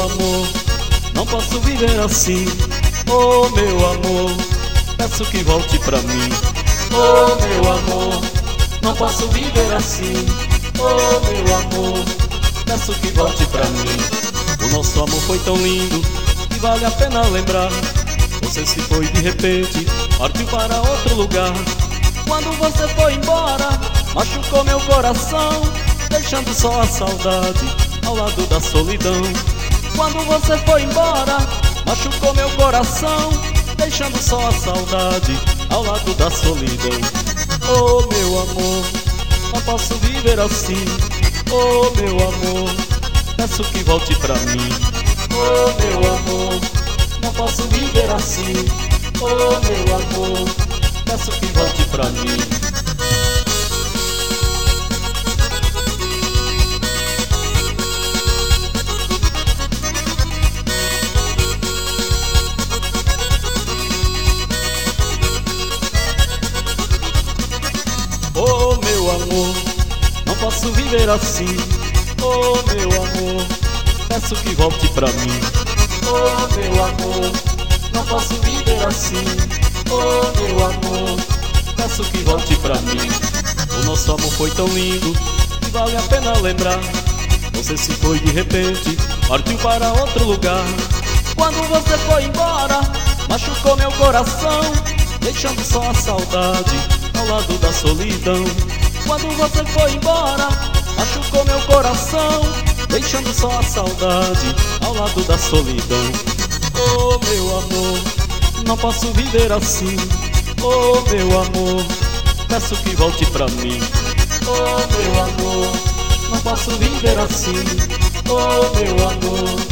amor, não posso viver assim. Oh meu amor, peço que volte pra mim. Oh meu amor, não posso viver assim. Oh meu amor, peço que volte pra mim. O nosso amor foi tão lindo que vale a pena lembrar. Você se foi de repente, partiu para outro lugar. Quando você foi embora, machucou meu coração, deixando só a saudade ao lado da solidão. Quando você foi embora, machucou meu coração, deixando só a saudade ao lado da solidão. Oh meu amor, não posso viver assim. Oh meu amor, peço que volte pra mim. Oh meu amor, não posso viver assim. Oh meu amor, peço que volte pra mim. Oh meu amor, não posso viver assim. Oh meu amor, peço que volte pra mim. Oh meu amor, não posso viver assim. Oh meu amor, peço que volte pra mim. O nosso amor foi tão lindo que vale a pena lembrar. Você se foi de repente, partiu para outro lugar. Quando você foi embora, machucou meu coração, deixando só a saudade ao lado da solidão. Quando você foi embora, machucou meu coração, deixando só a saudade ao lado da solidão. Oh meu amor, não posso viver assim. Oh meu amor, peço que volte pra mim. Oh meu amor, não posso viver assim. Oh meu amor,